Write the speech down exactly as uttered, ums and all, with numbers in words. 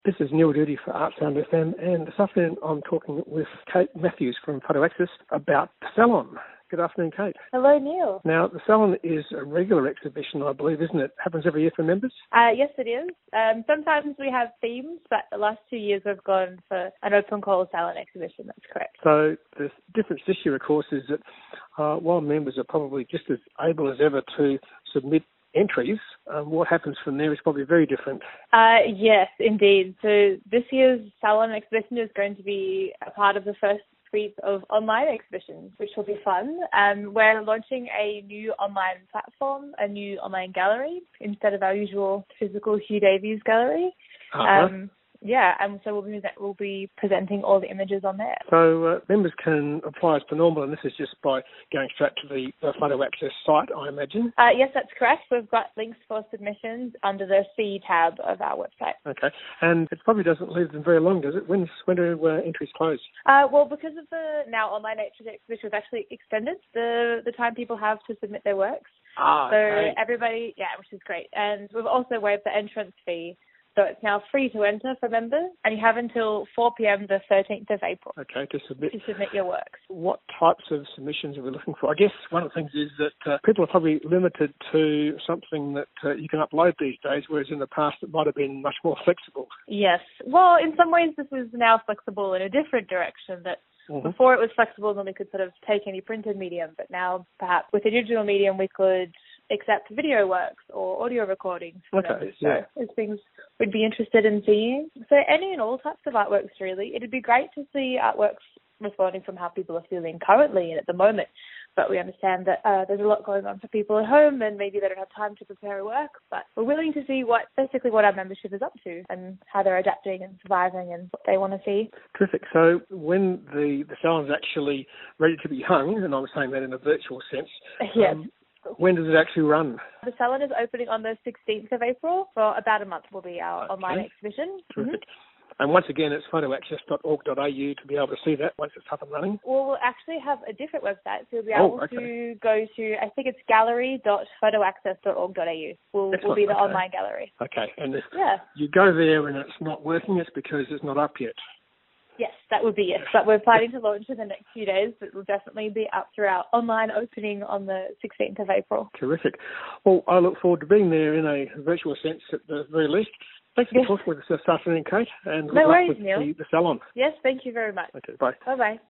This is Neil Duty for Art Sound F M, and this afternoon I'm talking with Kate Matthews from Photo Access about the Salon. Good afternoon, Kate. Hello, Neil. Now, the Salon is a regular exhibition, I believe, isn't it? Happens every year for members? Uh, yes, it is. Um, sometimes we have themes, but the last two years we've gone for an open call Salon exhibition. That's correct. So the difference this year, of course, is that uh, while members are probably just as able as ever to submit entries, um, what happens from there is probably very different. Uh, yes, indeed. So this year's Salon exhibition is going to be a part of the first suite of online exhibitions, which will be fun. Um, we're launching a new online platform, a new online gallery, instead of our usual physical Hugh Davies gallery. Uh-huh. Um, Yeah, and so we'll be we'll be presenting all the images on there. So uh, members can apply as per normal, and this is just by going straight to the, the Photo Access site, I imagine. Uh, yes, that's correct. We've got links for submissions under the C tab of our website. Okay, and it probably doesn't leave them very long, does it? When when do uh, entries close? Uh, well, because of the now online exhibition, we've actually extended the the time people have to submit their works. Ah, so okay. everybody, yeah, which is great, and we've also waived the entrance fee. So it's now free to enter for members, and you have until four p.m. the thirteenth of April. Okay, to submit. To submit your works. What types of submissions are we looking for? I guess one of the things is that uh, people are probably limited to something that uh, you can upload these days, whereas in the past it might have been much more flexible. Yes. Well, in some ways this is now flexible in a different direction. That mm-hmm. Before it was flexible, then we could sort of take any printed medium, but now perhaps with a digital medium we could accept video works or audio recordings. Okay, members. yeah. So it's things we'd be interested in seeing. So any and all types of artworks, really. It'd be great to see artworks responding from how people are feeling currently and at the moment. But we understand that uh, there's a lot going on for people at home and maybe they don't have time to prepare a work. But we're willing to see what basically what our membership is up to and how they're adapting and surviving and what they want to see. Terrific. So when the, the salon's actually ready to be hung, and I'm saying that in a virtual sense, yes. Um, when does it actually run? The Salon is opening on the sixteenth of April. For about a month will be our okay. online exhibition. Terrific. Mm-hmm. And once again, it's photo access dot org dot a u to be able to see that once it's up and running. Well, we'll actually have a different website, so you'll be able oh, okay. to go to, I think it's gallery dot photo access dot org dot a u. Will will be the okay. online gallery. Okay, and if yeah. you go there and it's not working, it's because it's not up yet. Yes, that would be it. But we're planning to launch in the next few days, but it will definitely be up through our online opening on the sixteenth of April. Terrific. Well, I look forward to being there in a virtual sense at the very least. Thanks for yes. talking with us this afternoon, Kate, and good no luck worries, with Neil. the, the salon. Yes, thank you very much. Okay, bye. Bye-bye.